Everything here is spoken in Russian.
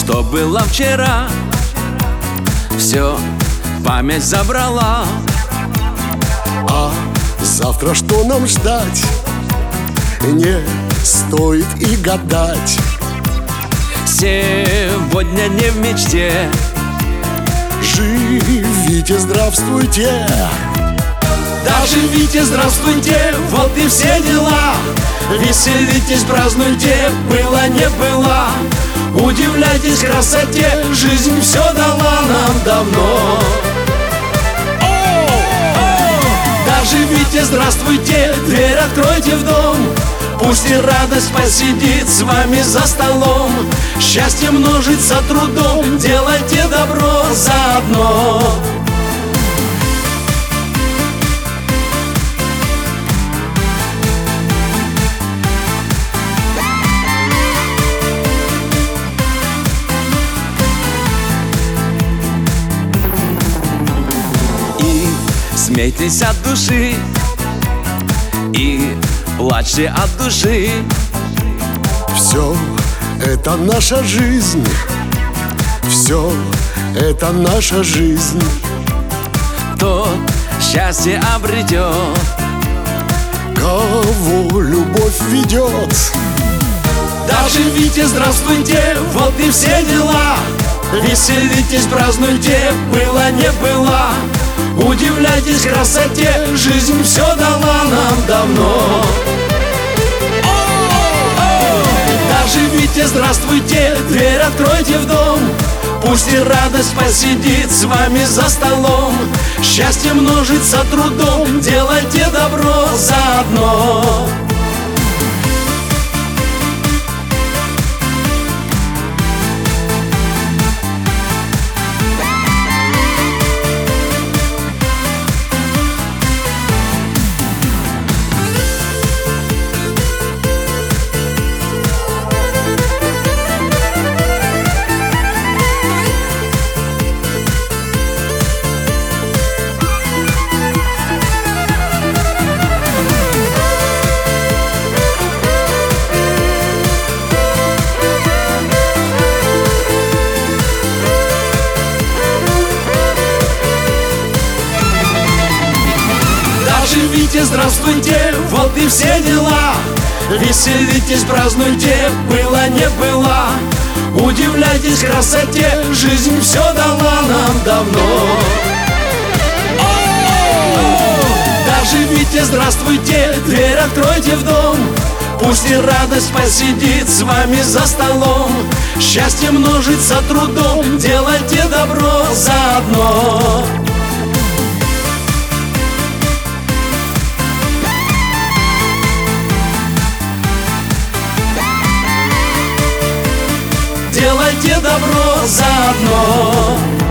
что было вчера, все память забрала. А завтра что нам ждать? Не стоит и гадать. Сегодня не в мечте. Живите, здравствуйте. Да, живите, здравствуйте, вот и все дела. Веселитесь, празднуйте, было не было. Удивляйтесь красоте, жизнь все дала нам давно. Да, живите, здравствуйте, дверь откройте в дом. Пусть и радость посидит с вами за столом. Счастье множится трудом, делайте добро заодно. И смейтесь от души, и плачьте от души. Все это наша жизнь, все это наша жизнь. Кто счастье обретет, кого любовь ведет. да, живите, здравствуйте, вот и все дела. Веселитесь, празднуйте, было не было. Удивляйтесь красоте, жизнь все дала нам давно. Да, живите, здравствуйте, дверь откройте в дом. Пусть и радость посидит с вами за столом. Счастье множится трудом, делайте добро заодно. Живите, здравствуйте, вот и все дела. Веселитесь, празднуйте, было не было. Удивляйтесь красоте, жизнь все дала нам давно. Да, живите, здравствуйте, дверь откройте в дом. Пусть и радость посидит с вами за столом. Счастье множится трудом, делайте добро заодно. Делайте добро заодно.